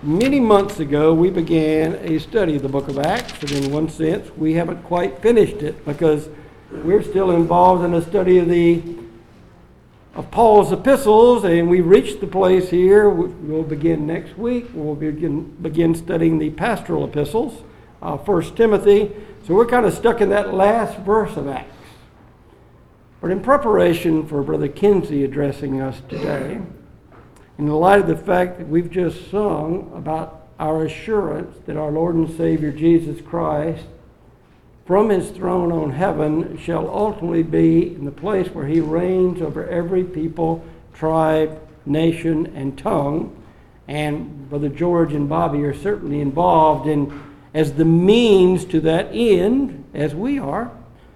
Many months ago, we began a study of the book of Acts, and in one sense, we haven't quite finished it because we're still involved in a study of Paul's epistles, and we reached the place here. We'll begin next week. We'll begin studying the pastoral epistles, 1 Timothy. So we're kind of stuck in that last verse of Acts. But in preparation for Brother Kinsey addressing us today, in the light of the fact that we've just sung about our assurance that our Lord and Savior Jesus Christ, from his throne on heaven, shall ultimately be in the place where he reigns over every people, tribe, nation, and tongue. And Brother George and Bobby are certainly involved in as the means to that end, as we are.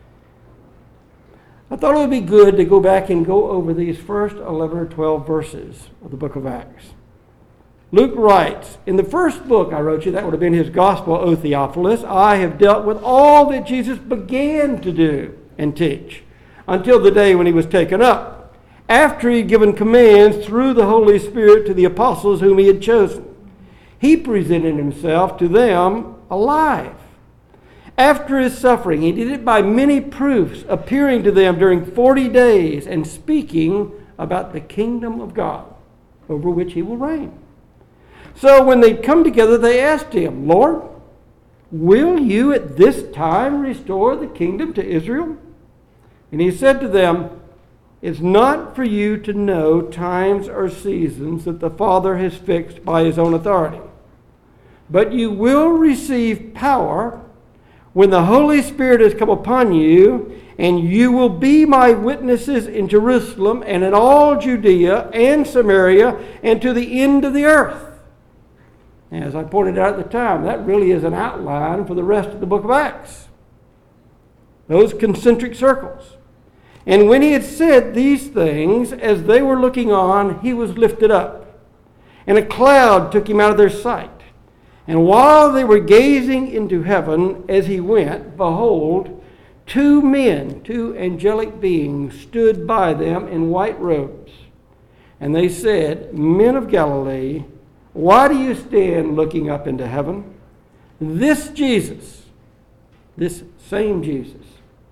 I thought it would be good to go back and go over these first 11 or 12 verses of the book of Acts. Luke writes, in the first book I wrote you, that would have been his gospel, O Theophilus, I have dealt with all that Jesus began to do and teach until the day when he was taken up, after he had given commands through the Holy Spirit to the apostles whom he had chosen. He presented himself to them alive. After his suffering, he did it by many proofs, appearing to them during 40 days and speaking about the kingdom of God, over which he will reign. So when they'd come together, they asked him, Lord, will you at this time restore the kingdom to Israel? And he said to them, it's not for you to know times or seasons that the Father has fixed by his own authority, but you will receive power when the Holy Spirit has come upon you, and you will be my witnesses in Jerusalem and in all Judea and Samaria and to the end of the earth. As I pointed out at the time, that really is an outline for the rest of the book of Acts. Those concentric circles. And when he had said these things, as they were looking on, he was lifted up, and a cloud took him out of their sight. And while they were gazing into heaven as he went, behold, two angelic beings, stood by them in white robes. And they said, Men of Galilee, why do you stand looking up into heaven? This Jesus, this same Jesus,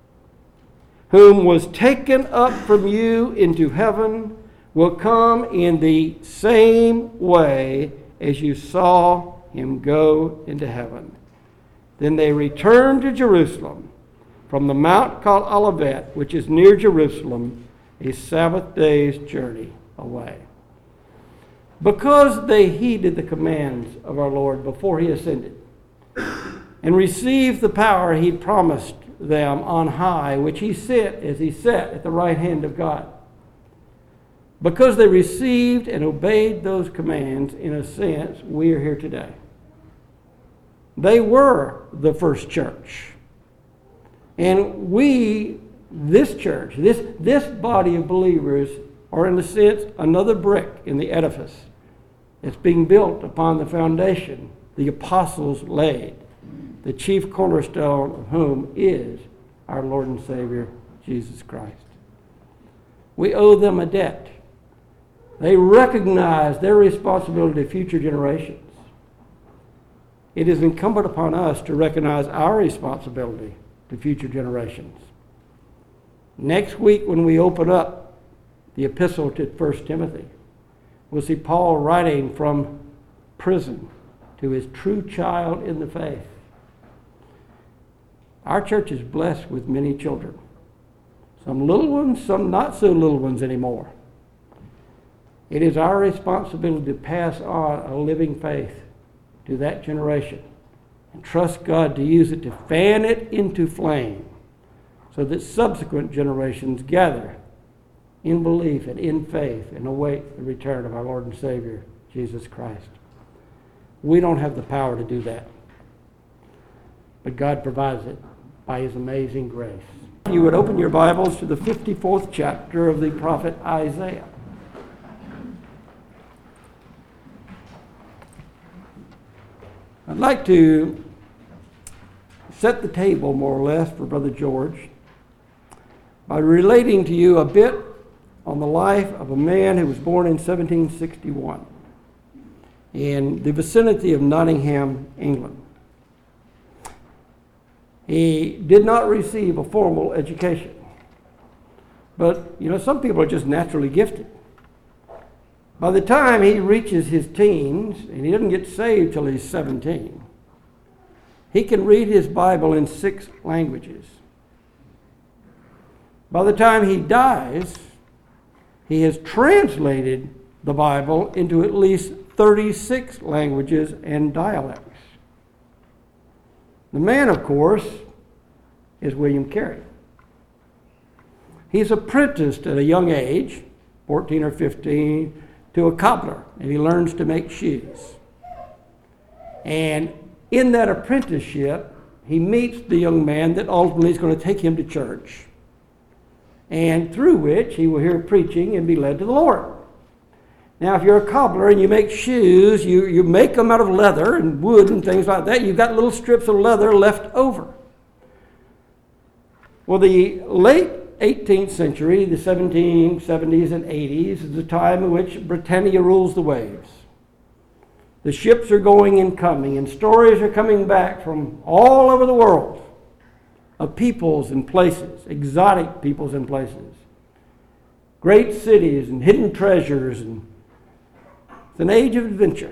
whom was taken up from you into heaven, will come in the same way as you saw him go into heaven. Then they returned to Jerusalem from the mount called Olivet, which is near Jerusalem, a Sabbath day's journey away. Because they heeded the commands of our Lord before he ascended, and received the power he promised them on high, which he sent as he sat at the right hand of God. Because they received and obeyed those commands, in a sense, we are here today. They were the first church. And we, this church, this body of believers, are in a sense another brick in the edifice. It's being built upon the foundation the apostles laid, the chief cornerstone of whom is our Lord and Savior, Jesus Christ. We owe them a debt. They recognize their responsibility to future generations. It is incumbent upon us to recognize our responsibility to future generations. Next week, when we open up the epistle to 1 Timothy, we'll see Paul writing from prison to his true child in the faith. Our church is blessed with many children. Some little ones, some not so little ones anymore. It is our responsibility to pass on a living faith to that generation and trust God to use it to fan it into flame so that subsequent generations gather in belief and in faith and await the return of our Lord and Savior, Jesus Christ. We don't have the power to do that, but God provides it by his amazing grace. You would open your Bibles to the 54th chapter of the prophet Isaiah. I'd like to set the table, more or less, for Brother George by relating to you a bit on the life of a man who was born in 1761. in the vicinity of Nottingham, England. He did not receive a formal education. But, some people are just naturally gifted. By the time he reaches his teens, and he doesn't get saved till he's 17, he can read his Bible in 6 languages. By the time he dies, he has translated the Bible into at least 36 languages and dialects. The man, of course, is William Carey. He's apprenticed at a young age, 14 or 15, to a cobbler, and he learns to make shoes. And in that apprenticeship, he meets the young man that ultimately is going to take him to church, and through which he will hear preaching and be led to the Lord. Now, if you're a cobbler and you make shoes, you make them out of leather and wood and things like that. You've got little strips of leather left over. Well, the late 18th century, the 1770s and 80s, is the time in which Britannia rules the waves. The ships are going and coming, and stories are coming back from all over the world of peoples and places, exotic peoples and places, great cities and hidden treasures, and it's an age of adventure.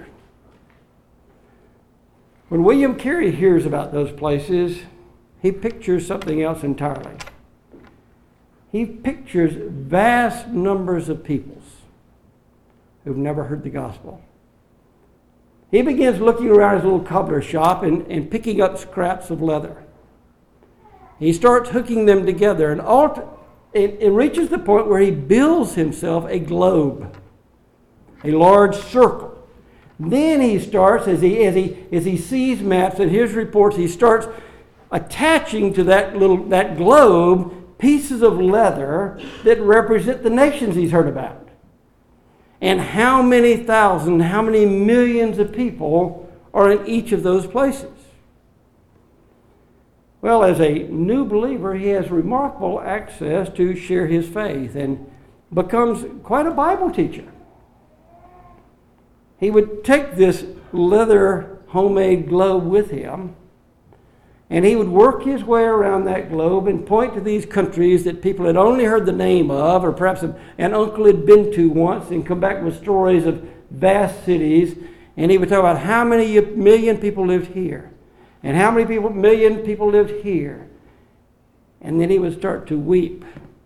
When William Carey hears about those places, he pictures something else entirely. He pictures vast numbers of peoples who've never heard the gospel. He begins looking around his little cobbler shop and picking up scraps of leather. He starts hooking them together, and it reaches the point where he builds himself a globe, a large circle. Then he starts, as he sees maps and hears reports, he starts attaching to that globe pieces of leather that represent the nations he's heard about. And how many thousand, how many millions of people are in each of those places? Well, as a new believer, he has remarkable access to share his faith and becomes quite a Bible teacher. He would take this leather homemade globe with him, and he would work his way around that globe and point to these countries that people had only heard the name of, or perhaps an uncle had been to once, and come back with stories of vast cities. And he would talk about how many million people lived here, and how many million people lived here. And then he would start to weep.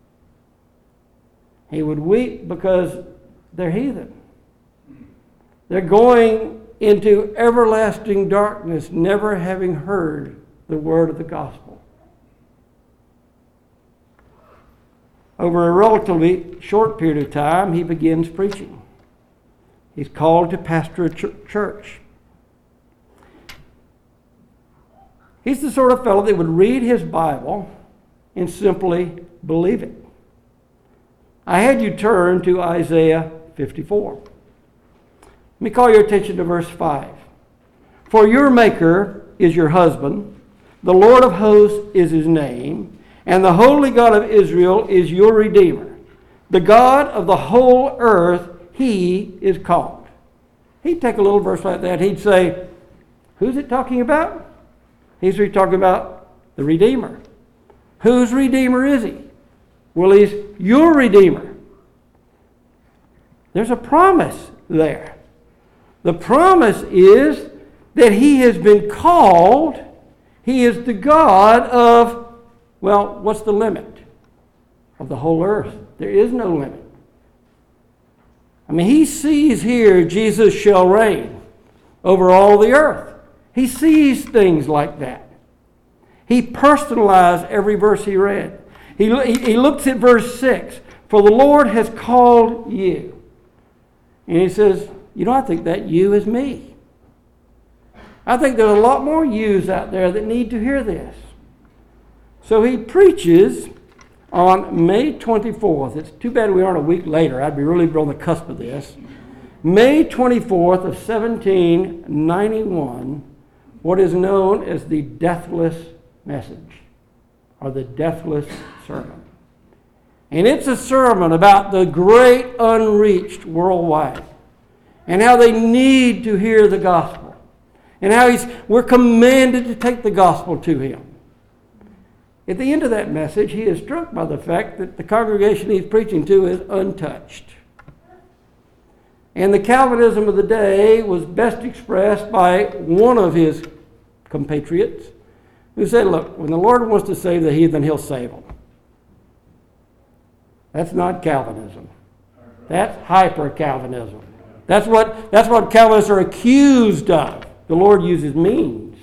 He would weep because they're heathen. They're going into everlasting darkness, never having heard the word of the gospel. Over a relatively short period of time, he begins preaching. He's called to pastor a church. He's the sort of fellow that would read his Bible and simply believe it. I had you turn to Isaiah 54. Let me call your attention to verse 5. For your Maker is your husband, the Lord of hosts is his name, and the Holy God of Israel is your Redeemer. The God of the whole earth, he is called. He'd take a little verse like that, he'd say, who's it talking about? He's talking about the Redeemer. Whose Redeemer is he? Well, he's your Redeemer. There's a promise there. The promise is that he has been called. He is the God of, well, what's the limit? Of the whole earth. There is no limit. I mean, he sees here Jesus shall reign over all the earth. He sees things like that. He personalized every verse he read. He looks at verse 6. For the Lord has called you. And he says, I think that you is me. I think there's a lot more yous out there that need to hear this. So he preaches on May 24th. It's too bad we aren't a week later. I'd be really on the cusp of this. May 24th of 1791, what is known as the Deathless Message, or the Deathless Sermon. And it's a sermon about the great unreached worldwide. and how they need to hear the gospel, and how we're commanded to take the gospel to him. At the end of that message, he is struck by the fact that the congregation he's preaching to is untouched. And the Calvinism of the day was best expressed by one of his compatriots who said, look, when the Lord wants to save the heathen, he'll save them. That's not Calvinism. That's hyper-Calvinism. That's what Calvinists are accused of. The Lord uses means.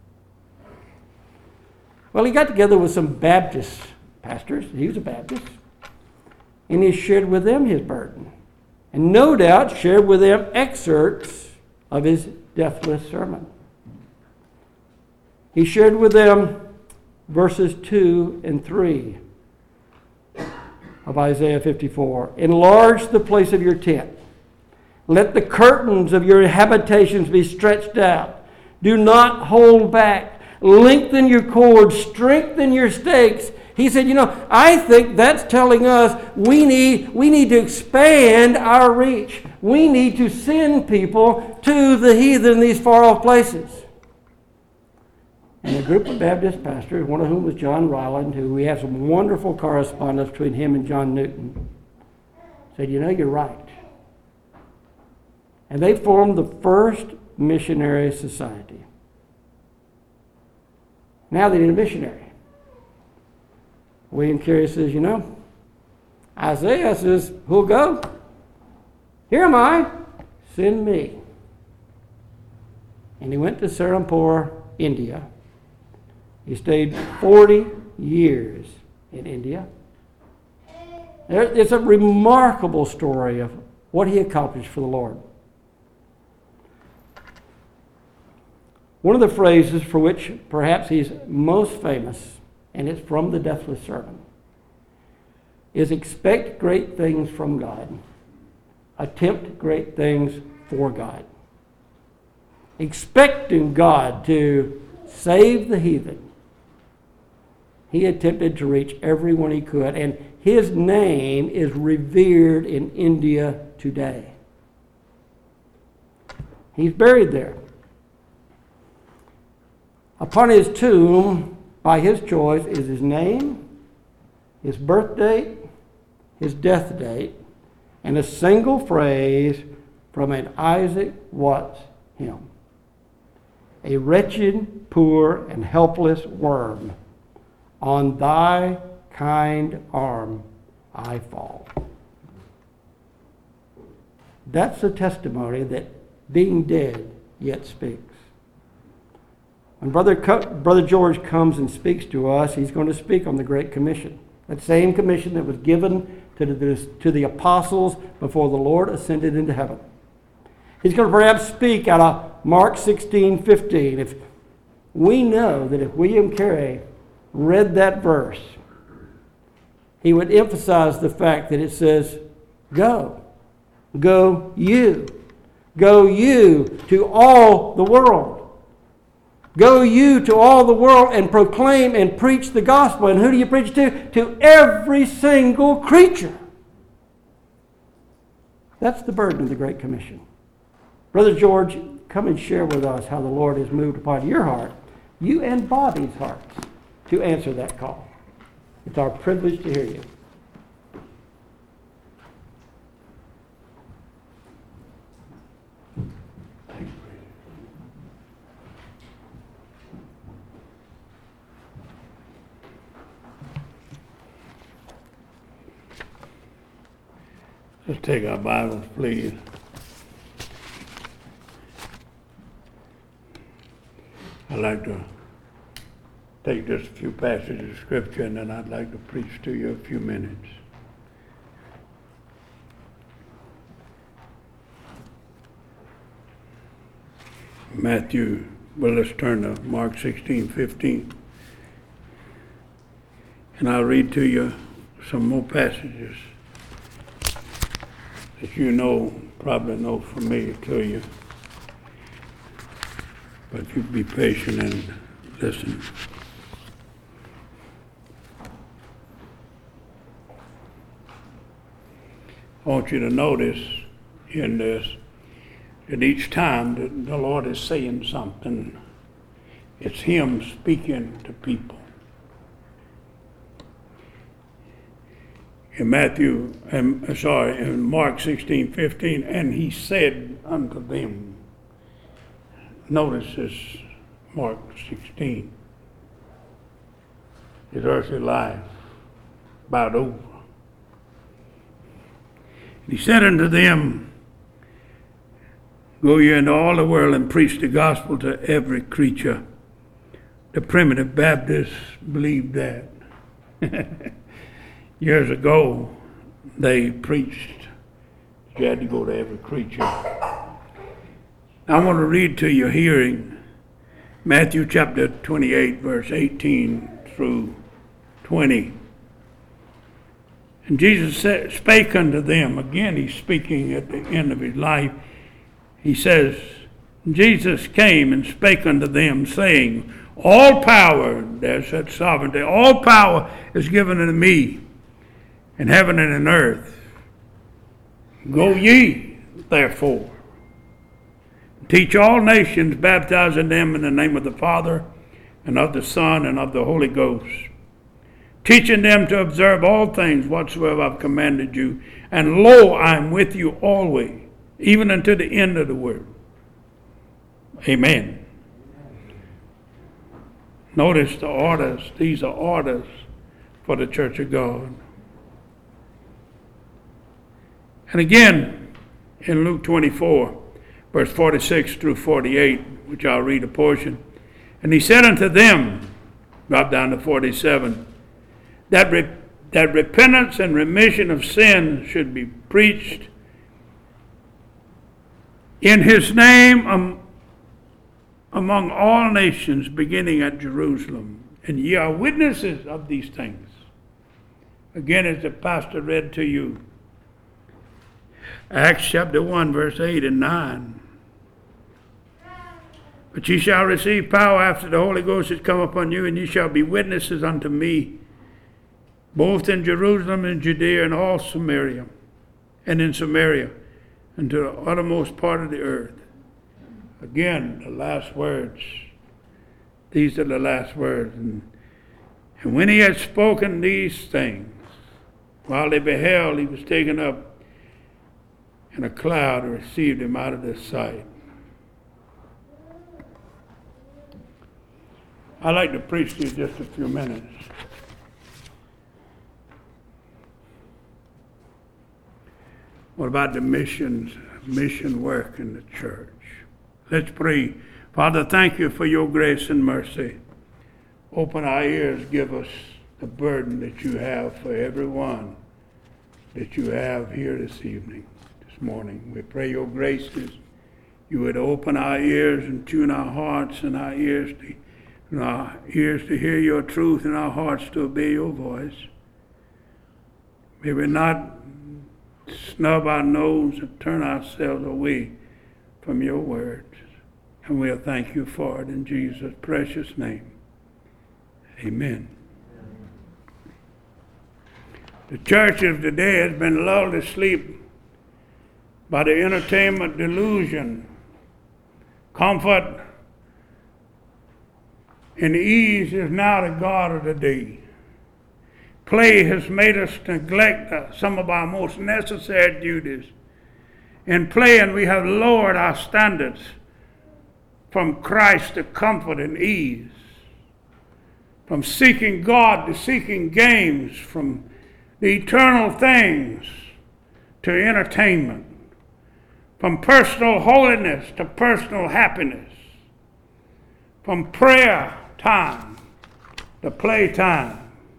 Well, he got together with some Baptist pastors. He was a Baptist. And he shared with them his burden. And no doubt shared with them excerpts of his deathless sermon. He shared with them verses 2 and 3 of Isaiah 54. Enlarge the place of your tent. Let the curtains of your habitations be stretched out. Do not hold back. Lengthen your cords. Strengthen your stakes. He said, I think that's telling us we need to expand our reach. We need to send people to the heathen in these far-off places. And a group of Baptist pastors, one of whom was John Ryland, who we have some wonderful correspondence between him and John Newton, said, you're right. And they formed the first missionary society. Now they need a missionary. William Carey says, Isaiah says, who'll go? Here am I. Send me. And he went to Serampore, India. He stayed 40 years in India. It's a remarkable story of what he accomplished for the Lord. One of the phrases for which perhaps he's most famous, and it's from the Deathless Sermon, is expect great things from God. Attempt great things for God. Expecting God to save the heathen, he attempted to reach everyone he could, and his name is revered in India today. He's buried there. Upon his tomb, by his choice, is his name, his birth date, his death date, and a single phrase from an Isaac Watts hymn. A wretched, poor, and helpless worm, on thy kind arm I fall. That's a testimony that being dead yet speaks. When Brother George comes and speaks to us, he's going to speak on the Great Commission. That same commission that was given to the apostles before the Lord ascended into heaven. He's going to perhaps speak out of Mark 16:15. If we know that if William Carey read that verse, he would emphasize the fact that it says, go you to all the world. Go you to all the world and proclaim and preach the gospel. And who do you preach to? To every single creature. That's the burden of the Great Commission. Brother George, come and share with us how the Lord has moved upon your heart, you and Bobby's hearts, to answer that call. It's our privilege to hear you. Let's take our Bibles, please. I'd like to take just a few passages of Scripture, and then I'd like to preach to you a few minutes. Let's turn to Mark 16:15. And I'll read to you some more passages that you probably know familiar to you. But you be patient and listen. I want you to notice in this And each time that the Lord is saying something, it's Him speaking to people. In in Mark 16:15, and He said unto them. Notice this, Mark 16. His earthly life about over. He said unto them, go ye into all the world and preach the gospel to every creature. The primitive Baptists believed that. Years ago, they preached you had to go to every creature. I want to read to you hearing Matthew chapter 28, verse 18 through 20. And Jesus spake unto them. Again, he's speaking at the end of his life. He says, Jesus came and spake unto them, saying, all power, there's that sovereignty, all power is given unto me in heaven and in earth. Go ye, therefore, teach all nations, baptizing them in the name of the Father, and of the Son, and of the Holy Ghost, teaching them to observe all things whatsoever I've commanded you. And lo, I am with you always, even unto the end of the world. Amen. Notice the orders. These are orders for the church of God. And again, in Luke 24, verse 46 through 48, which I'll read a portion. And he said unto them, drop down to 47, that repentance and remission of sin should be preached in his name among all nations, beginning at Jerusalem. And ye are witnesses of these things. Again, as the pastor read to you, Acts chapter 1, verse 8 and 9. But ye shall receive power after the Holy Ghost is come upon you, and ye shall be witnesses unto me, both in Jerusalem and Judea and all Samaria, and in Samaria, and to the uttermost part of the earth. Again, the last words. These are the last words. And when he had spoken these things, while they beheld, he was taken up, and a cloud received him out of their sight. I'd like to preach to you just a few minutes. What about the mission work in the church? Let's pray. Father, thank you for your grace and mercy. Open our ears, give us the burden that you have for everyone that you have here this evening, this morning. We pray your graces. You would open our ears and tune our hearts and our ears to hear your truth and our hearts to obey your voice. May we not snub our nose and turn ourselves away from your words. And we'll thank you for it in Jesus' precious name. Amen. The church of today has been lulled to sleep by the entertainment delusion. Comfort and ease is now the god of the day. Play has made us neglect some of our most necessary duties. In playing, we have lowered our standards from Christ to comfort and ease, from seeking God to seeking games, from the eternal things to entertainment, from personal holiness to personal happiness, from prayer time to play time.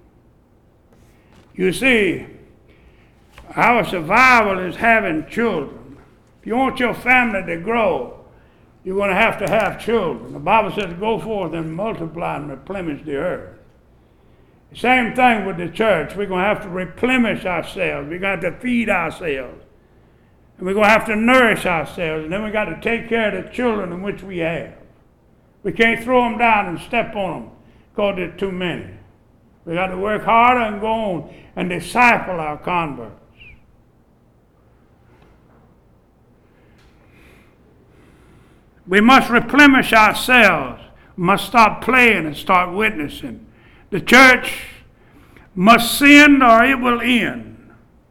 You see, our survival is having children. If you want your family to grow, you're going to have children. The Bible says, go forth and multiply and replenish the earth. Same thing with the church. We're going to have to replenish ourselves. We're going to have to feed ourselves. And we're going to have to nourish ourselves. And then we've got to take care of the children in which we have. We can't throw them down and step on them because there's too many. We got to work harder and go on and disciple our converts. We must replenish ourselves. We must stop playing and start witnessing. The church must send or it will end.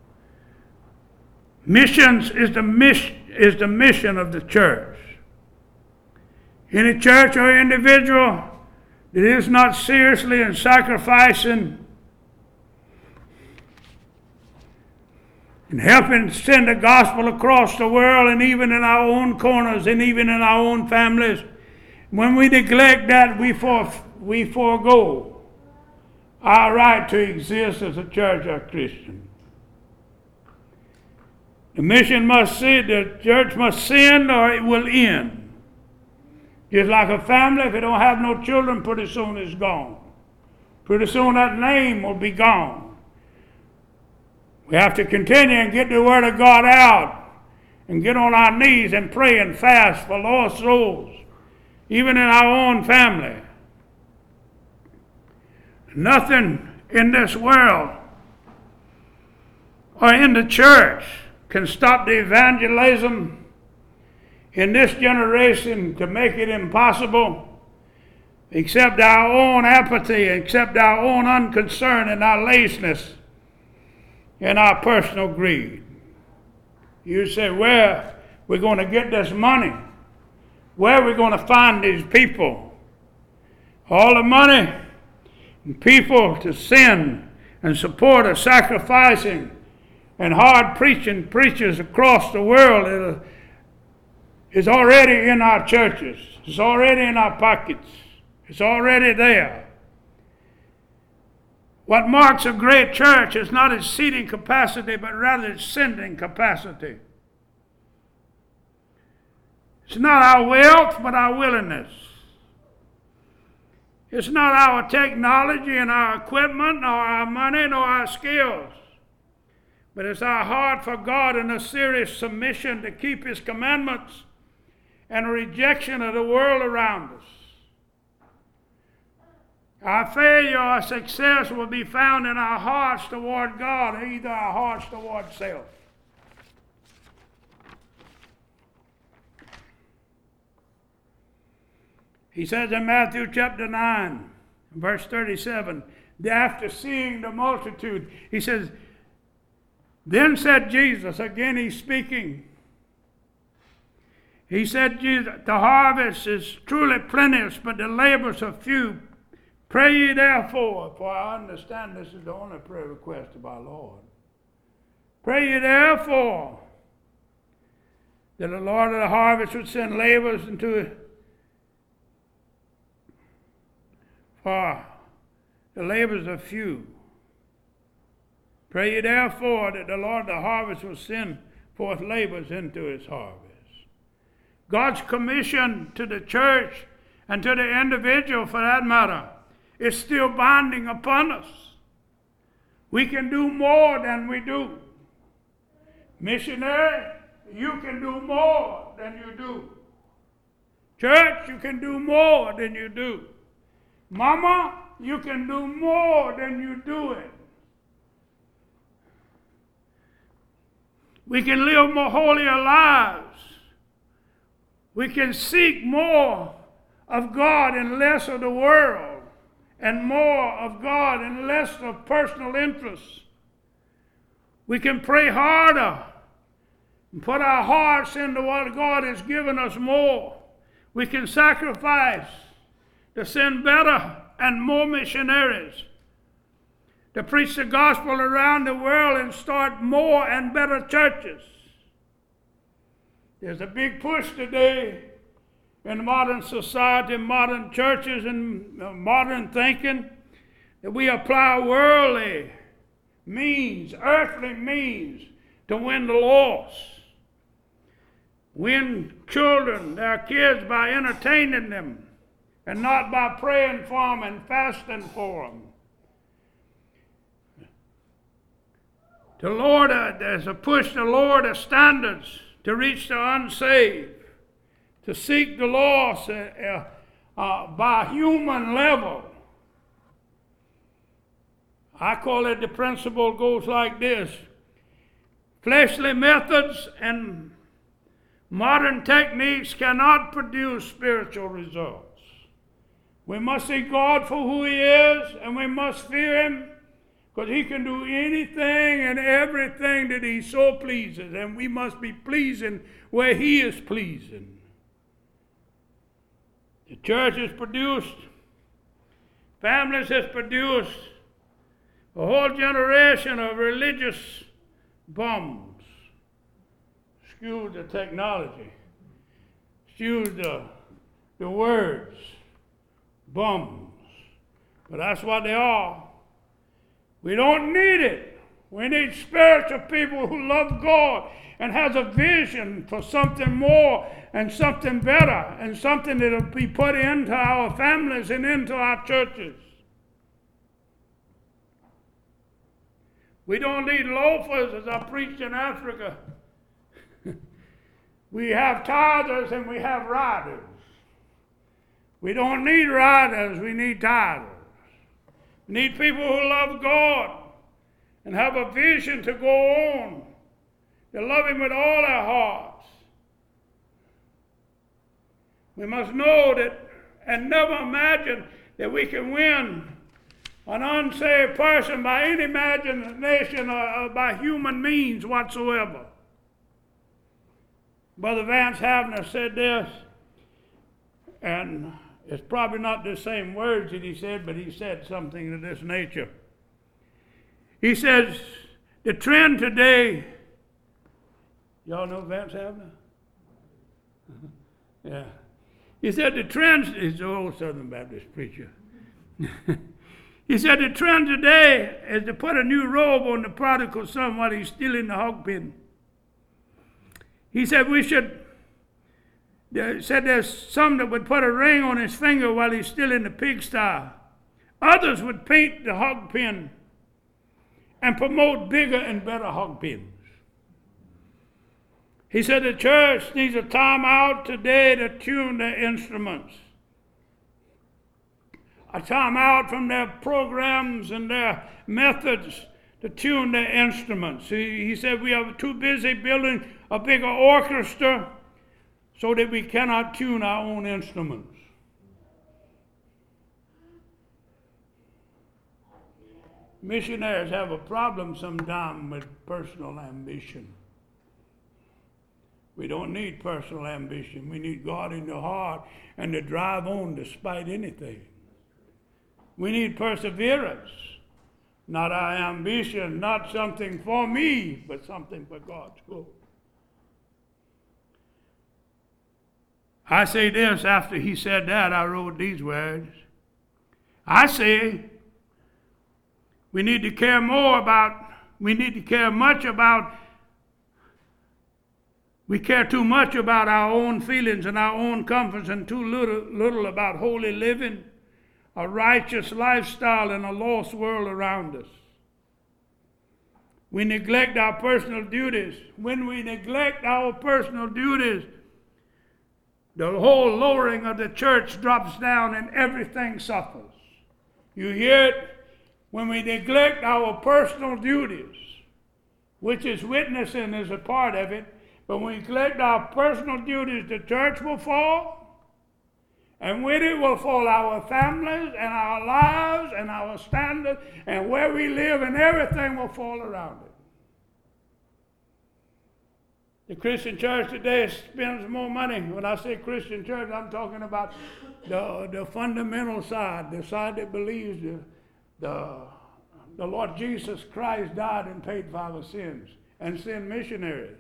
Missions is the mission of the church. Any church or individual that is not seriously and sacrificing and helping send the gospel across the world and even in our own corners and even in our own families, when we neglect that, we forego our right to exist as a church or Christian. The church must send or it will end. Just like a family, if it don't have no children, pretty soon it's gone. Pretty soon that name will be gone. We have to continue and get the Word of God out and get on our knees and pray and fast for lost souls, even in our own family. Nothing in this world or in the church can stop the evangelism in this generation to make it impossible, except our own apathy, except our own unconcern and our laziness and our personal greed. You say, where are we going to get this money? Where are we going to find these people? All the money and people to send and support are sacrificing and hard preaching preachers across the world is already in our churches. It's already in our pockets. It's already there. What marks a great church is not its seating capacity, but rather its sending capacity. It's not our wealth, but our willingness. It's not our technology and our equipment, nor our money, nor our skills. But it's our heart for God and a serious submission to keep His commandments and a rejection of the world around us. Our failure or success will be found in our hearts toward God, or either our hearts toward self. He says in Matthew chapter 9, verse 37, after seeing the multitude, he says, then said Jesus, again he's speaking, he said, the harvest is truly plenteous, but the laborers are few. Pray ye therefore, for I understand this is the only prayer request of our Lord. Pray ye therefore that the Lord of the harvest would send laborers into it, for the laborers are few. Pray ye therefore that the Lord of the harvest will send forth laborers into his harvest. God's commission to the church and to the individual, for that matter, is still binding upon us. We can do more than we do. Missionary, you can do more than you do. Church, you can do more than you do. Mama, you can do more than you do it. We can live more holier lives. We can seek more of God and less of the world, and more of God and less of personal interests. We can pray harder and put our hearts into what God has given us more. We can sacrifice to send better and more missionaries, to preach the gospel around the world and start more and better churches. There's a big push today in modern society, modern churches, and modern thinking that we apply worldly means, earthly means, to win the lost. Win children, their kids, by entertaining them and not by praying for them and fasting for them. There's a push to lower the standards to reach the unsaved, to seek the lost by human level. I call it, the principle goes like this: fleshly methods and Modern techniques cannot produce spiritual results. We must see God for who He is, and we must fear Him, because He can do anything and everything that He so pleases, and we must be pleasing where He is pleasing. The church has produced, families has produced a whole generation of religious bums. Excuse the technology. Excuse the words. Bums. But that's what they are. We don't need it. We need spiritual people who love God and has a vision for something more and something better and something that will be put into our families and into our churches. We don't need loafers, as I preached in Africa. We have tithers and we have riders. We don't need riders, we need tithers. We need people who love God and have a vision to go on. They love Him with all their hearts. We must know that and never imagine that we can win an unsaved person by any imagination or by human means whatsoever. Brother Vance Havner said this, and it's probably not the same words that he said, but he said something of this nature. He says, the trend today, y'all know Vance Havner? Yeah. He said the trend, he's an old Southern Baptist preacher. He said the trend today is to put a new robe on the prodigal son while he's still in the hog pen. He said there's some that would put a ring on his finger while he's still in the pigsty. Others would paint the hog pen and promote bigger and better hog pens. He said the church needs a time out today to tune their instruments. A time out from their programs and their methods to tune their instruments. He said we are too busy building a bigger orchestra so that we cannot tune our own instruments. Missionaries have a problem sometimes with personal ambition. We don't need personal ambition. We need God in the heart and to drive on despite anything. We need perseverance, not our ambition, not something for me, but something for God's good. I say this, after he said that, I wrote these words. I say we need to care we care too much about our own feelings and our own comforts and too little about holy living, a righteous lifestyle in a lost world around us. We neglect our personal duties. When we neglect our personal duties, the whole lowering of the church drops down and everything suffers. You hear it? When we neglect our personal duties, which is witnessing is a part of it, but when we neglect our personal duties, the church will fall. And with it will fall our families and our lives and our standards and where we live, and everything will fall around it. The Christian church today spends more money. When I say Christian church, I'm talking about the fundamental side, the side that believes the Lord Jesus Christ died and paid for our sins and send missionaries.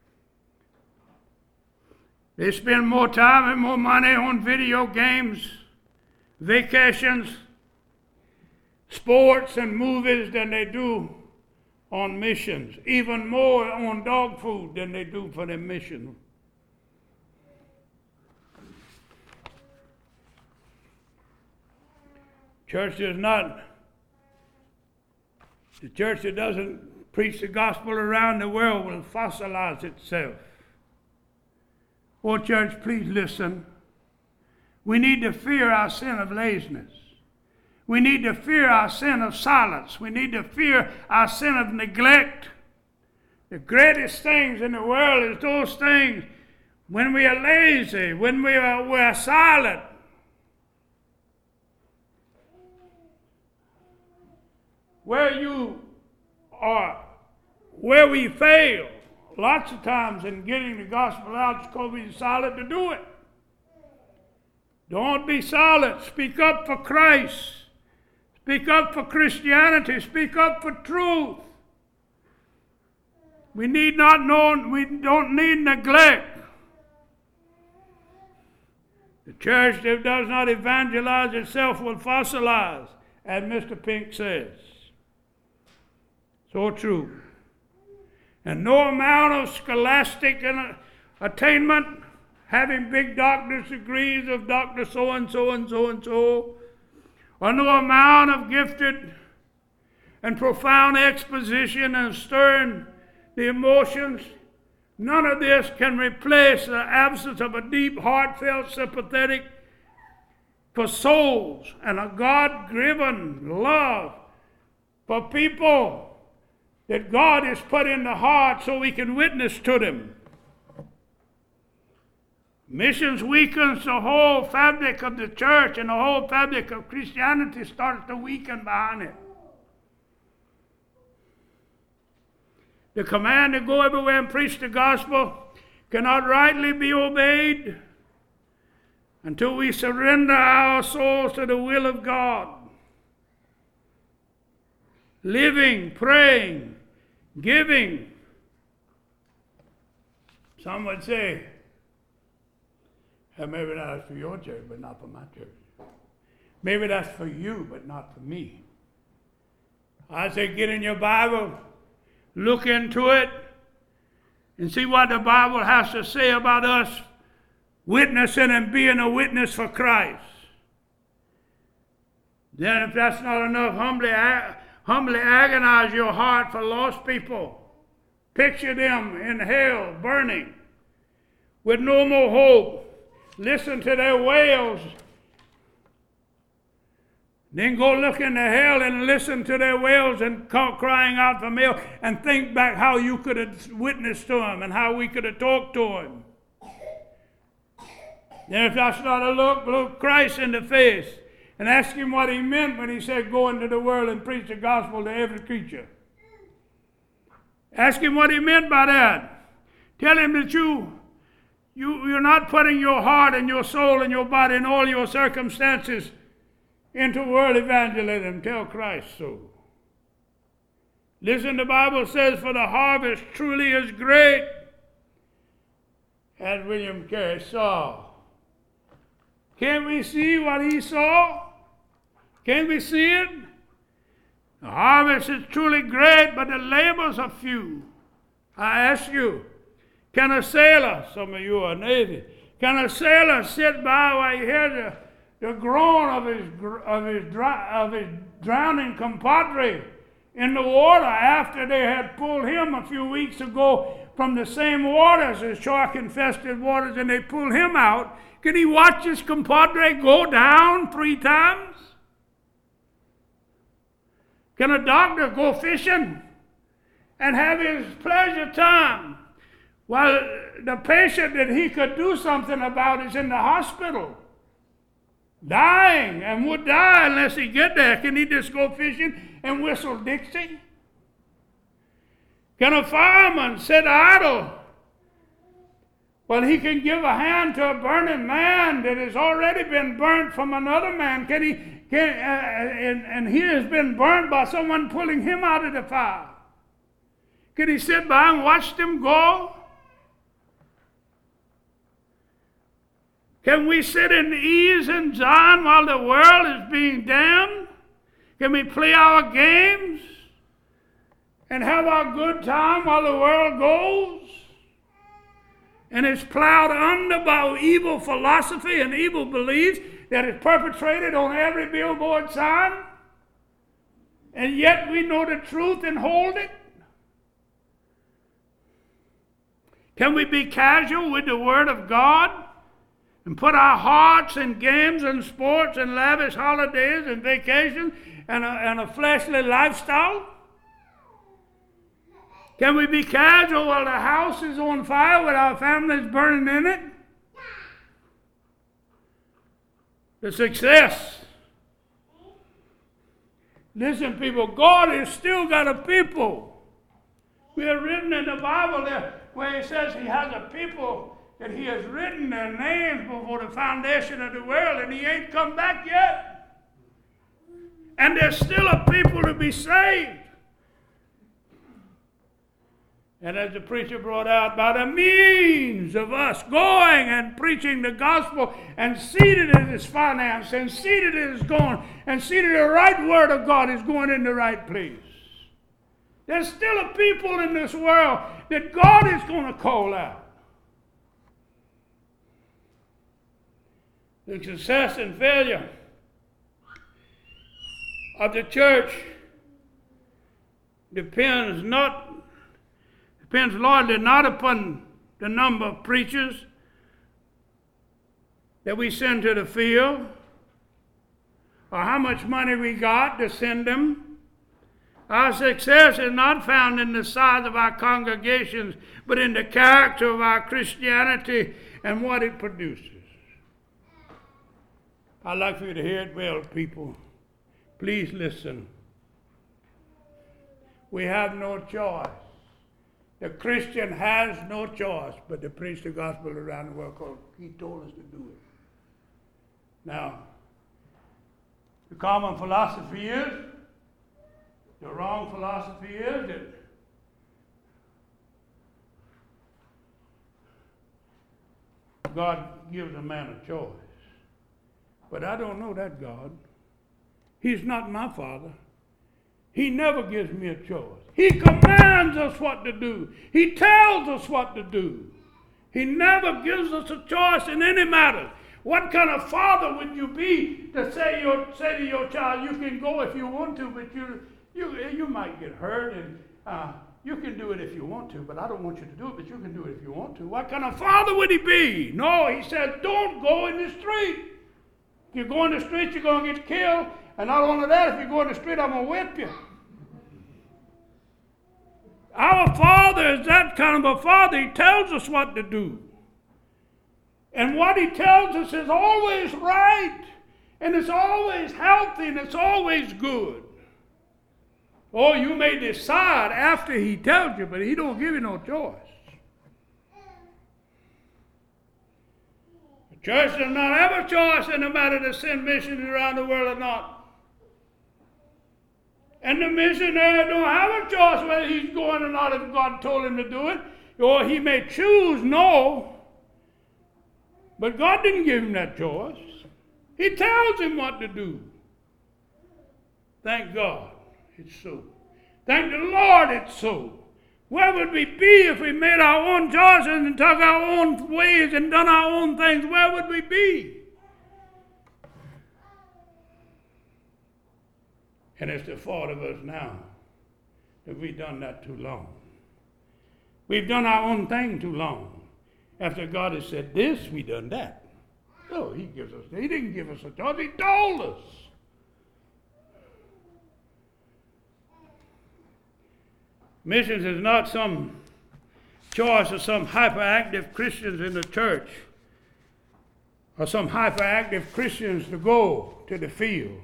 They spend more time and more money on video games, vacations, sports, and movies than they do on missions. Even more on dog food than they do for their mission. The church that doesn't preach the gospel around the world will fossilize itself. Oh, church, please listen. We need to fear our sin of laziness. We need to fear our sin of silence. We need to fear our sin of neglect. The greatest things in the world is those things when we are lazy, when we're silent. Where we fail lots of times in getting the gospel out is because we're silent to do it. Don't be silent. Speak up for Christ. Speak up for Christianity. Speak up for truth. We don't need neglect. The church that does not evangelize itself will fossilize, as Mr. Pink says. So true. And no amount of scholastic attainment, having big doctor's degrees of Dr. So-and-so and so-and-so, or no amount of gifted and profound exposition and stirring the emotions, none of this can replace the absence of a deep, heartfelt, sympathetic for souls and a God-given love for people that God has put in the heart so we can witness to them. Missions weakens the whole fabric of the church, and the whole fabric of Christianity starts to weaken behind it. The command to go everywhere and preach the gospel cannot rightly be obeyed until we surrender our souls to the will of God. Living, praying, giving. Some would say, maybe that's for your church, but not for my church. Maybe that's for you, but not for me. I say, get in your Bible, look into it, and see what the Bible has to say about us witnessing and being a witness for Christ. Then if that's not enough, humbly agonize your heart for lost people. Picture them in hell, burning, with no more hope. Listen to their wails. Then go look into hell and listen to their wails and crying out for help, and think back how you could have witnessed to them and how we could have talked to them. Then if that's not a look Christ in the face and ask him what he meant when he said, go into the world and preach the gospel to every creature. Ask him what he meant by that. Tell him that you're not putting your heart and your soul and your body and all your circumstances into world evangelism. Tell Christ so. Listen, the Bible says, for the harvest truly is great, as William Carey saw. Can we see what he saw? Can we see it? The harvest is truly great, but the labors are few. I ask you, can a sailor, some of you are Navy, can a sailor sit by while he hears the groan of his drowning compadre in the water after they had pulled him a few weeks ago from the same waters, the shark-infested waters, and they pulled him out? Can he watch his compadre go down 3 times? Can a doctor go fishing and have his pleasure time while the patient that he could do something about is in the hospital, dying and would die unless he get there? Can he just go fishing and whistle Dixie? Can a fireman sit idle while he can give a hand to a burning man that has already been burnt from another man? And he has been burned by someone pulling him out of the fire. Can he sit by and watch them go? Can we sit in ease in Zion while the world is being damned? Can we play our games and have our good time while the world goes and is plowed under by evil philosophy and evil beliefs that is perpetrated on every billboard sign, and yet we know the truth and hold it? Can we be casual with the Word of God and put our hearts in games and sports and lavish holidays and vacations and a fleshly lifestyle? Can we be casual while the house is on fire with our families burning in it? The success. Listen, people, God has still got a people. We are written in the Bible there where it says He has a people that He has written their names before the foundation of the world, and He ain't come back yet. And there's still a people to be saved. And as the preacher brought out, by the means of us going and preaching the gospel and seated in His finance and seated in His going and seated the right word of God is going in the right place. There's still a people in this world that God is going to call out. The success and failure of the church depends largely not upon the number of preachers that we send to the field or how much money we got to send them. Our success is not found in the size of our congregations, but in the character of our Christianity and what it produces. I'd like for you to hear it well, people. Please listen. We have no choice. The Christian has no choice but to preach the gospel around the world because He told us to do it. Now, the common philosophy is, the wrong philosophy is that God gives a man a choice. But I don't know that God. He's not my Father. He never gives me a choice. He commands us what to do. He tells us what to do. He never gives us a choice in any matter. What kind of father would you be to say to your child, you can go if you want to, but you might get hurt, and you can do it if you want to, but I don't want you to do it, but you can do it if you want to. What kind of father would he be? No, he said, don't go in the street. If you go in the street, you're going to get killed. And not only that, if you go in the street, I'm going to whip you. Our Father is that kind of a Father. He tells us what to do. And what He tells us is always right. And it's always healthy and it's always good. Oh, you may decide after He tells you, but He don't give you no choice. The church does not have a choice in the matter to send missions around the world or not. And the missionary don't have a choice whether he's going or not if God told him to do it. Or he may choose no. But God didn't give him that choice. He tells him what to do. Thank God it's so. Thank the Lord it's so. Where would we be if we made our own choices and took our own ways and done our own things? Where would we be? And it's the fault of us now that we've done that too long. We've done our own thing too long. After God has said this, we done that. No, He didn't give us a choice. He told us. Missions is not some choice of some hyperactive Christians in the church or some hyperactive Christians to go to the field.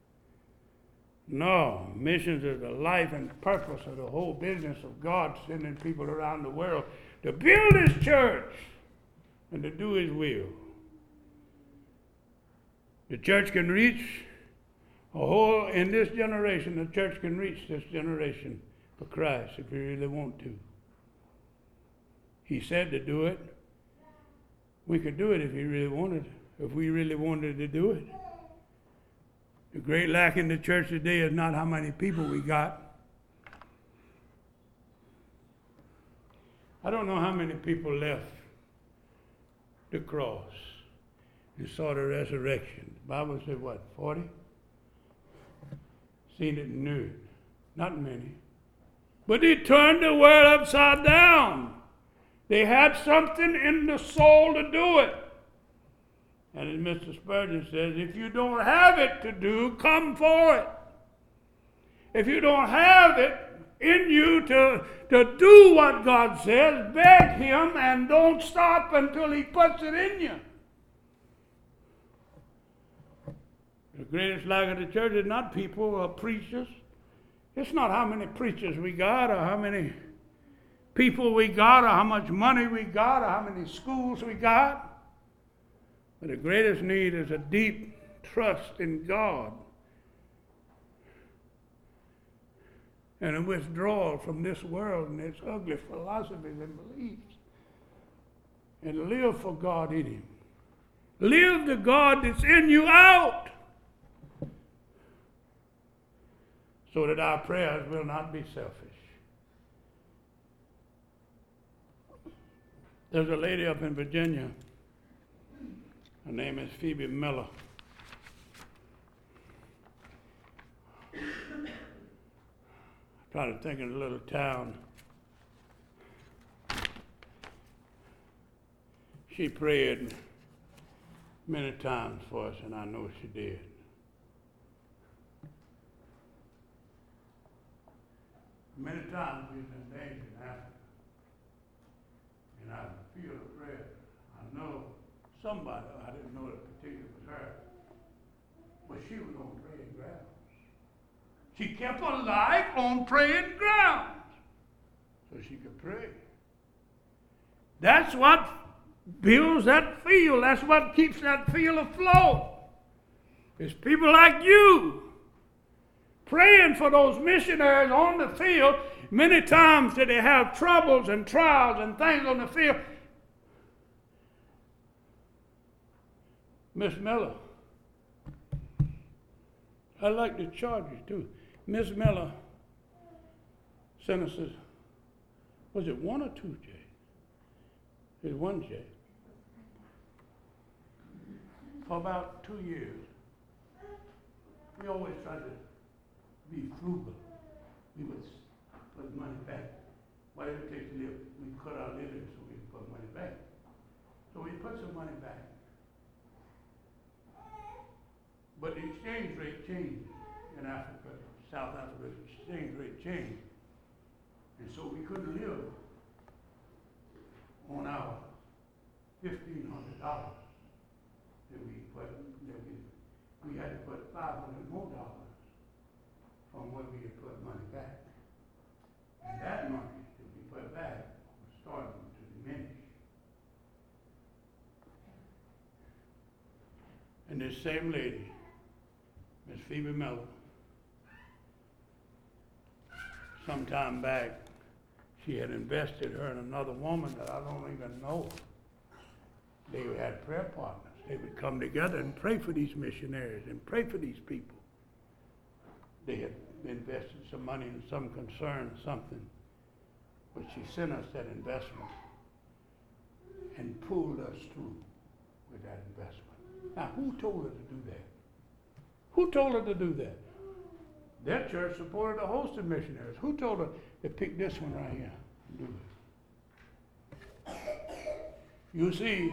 No, missions is the life and purpose of the whole business of God sending people around the world to build His church and to do His will. The church can reach in this generation, the church can reach this generation for Christ if we really want to. He said to do it. We could do it if we really wanted to do it. The great lack in the church today is not how many people we got. I don't know how many people left the cross and saw the resurrection. The Bible said what, 40? Seen it and knew it. Not many. But He turned the world upside down. They had something in the soul to do it. And as Mr. Spurgeon says, if you don't have it to do, come for it. If you don't have it, in you to do what God says. Beg Him and don't stop until He puts it in you. The greatest lack of the church is not people or preachers. It's not how many preachers we got or how many people we got or how much money we got or how many schools we got. But the greatest need is a deep trust in God and a withdrawal from this world and its ugly philosophies and beliefs, and live for God in Him. Live the God that's in you out, so that our prayers will not be selfish. There's a lady up in Virginia. Her name is Phoebe Miller. Trying to think of a little town. She prayed many times for us, and I know she did. Many times we've been danger in Africa, and I feel the prayer. I know somebody, I didn't know that particular was her, but she was on praying ground. She kept her life on praying ground so she could pray. That's what builds that field. That's what keeps that field afloat. It's people like you praying for those missionaries on the field. Many times that they have troubles and trials and things on the field. Miss Miller, I like the charges too. Miss Miller sent us, was it 1 or 2 J? It was 1 J. For about 2 years. We always tried to be frugal. We would put money back. Whatever it takes to live, we cut our living so we put money back. So we put some money back. But the exchange rate changed in Africa. South Africa's exchange rate changed. And so we couldn't live on our $1,500 that we had to put $500 more from what we had put money back. And that money that we put back was starting to diminish. And this same lady, Miss Phoebe Miller, some time back, she had invested her in another woman that I don't even know. They had prayer partners. They would come together and pray for these missionaries and pray for these people. They had invested some money in some concern, something, but she sent us that investment and pulled us through with that investment. Now, who told her to do that? Who told her to do that? Their church supported a host of missionaries. Who told her to pick this one right here and do it? You see,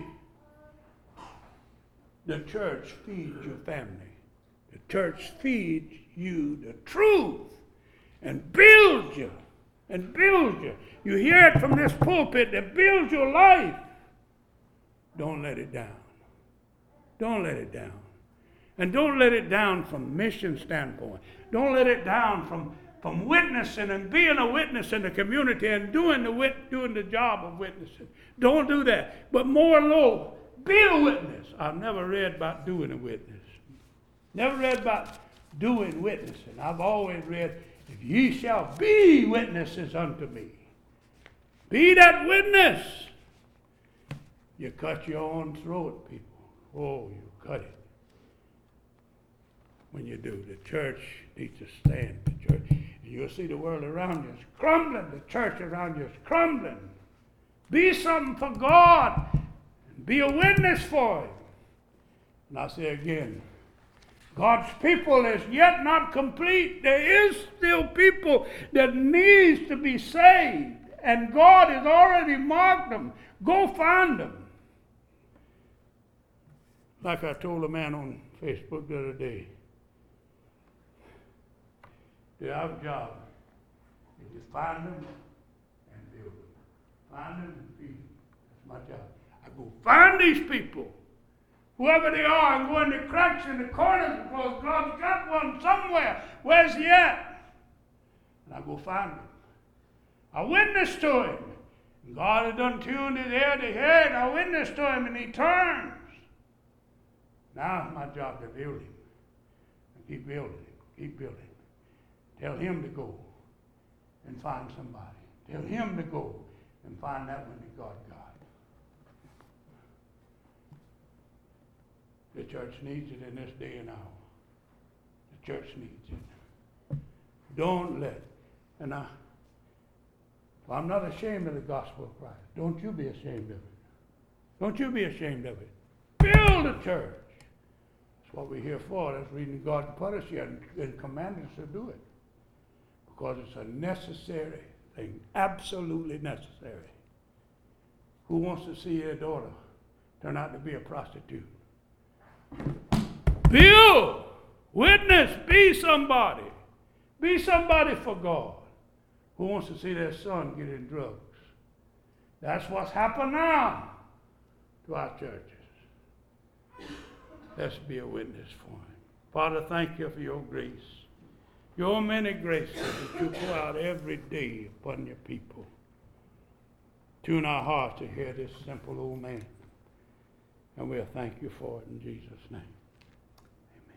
the church feeds your family. The church feeds you the truth and builds you and builds you. You hear it from this pulpit that builds your life. Don't let it down. Don't let it down. And don't let it down from mission standpoint. Don't let it down from witnessing and being a witness in the community and doing the job of witnessing. Don't do that. But more and more, be a witness. I've never read about doing a witness. Never read about doing witnessing. I've always read, if ye shall be witnesses unto me. Be that witness. You cut your own throat, people. Oh, you cut it. When you do, the church needs to stand. The church, and you'll see the world around you is crumbling. The church around you is crumbling. Be something for God. And be a witness for Him. And I say again, God's people is yet not complete. There is still people that needs to be saved. And God has already marked them. Go find them. Like I told a man on Facebook the other day, our job If you find them and build them. Find them and feed them. That's my job. I go find these people, whoever they are, and go in the cracks in the corners because God's got one somewhere. Where's he at? And I go find him. I witness to him. And God has done tuned his ear to hear it. I witness to him and he turns. Now it's my job to build him. And keep building him. Keep building him. Tell him to go and find somebody. Tell him to go and find that one that God got. The church needs it in this day and hour. The church needs it. Don't let. And I'm not ashamed of the gospel of Christ. Don't you be ashamed of it. Don't you be ashamed of it. Build a church. That's what we're here for. That's the reason God put us here and commanded us to do it. Because it's a necessary thing. Absolutely necessary. Who wants to see their daughter turn out to be a prostitute? Build. Witness. Be somebody. Be somebody for God. Who wants to see their son get in drugs? That's what's happened now to our churches. Let's be a witness for him. Father, thank you for your grace. Your many graces that you pour out every day upon your people. Tune our hearts to hear this simple old man. And we'll thank you for it in Jesus' name.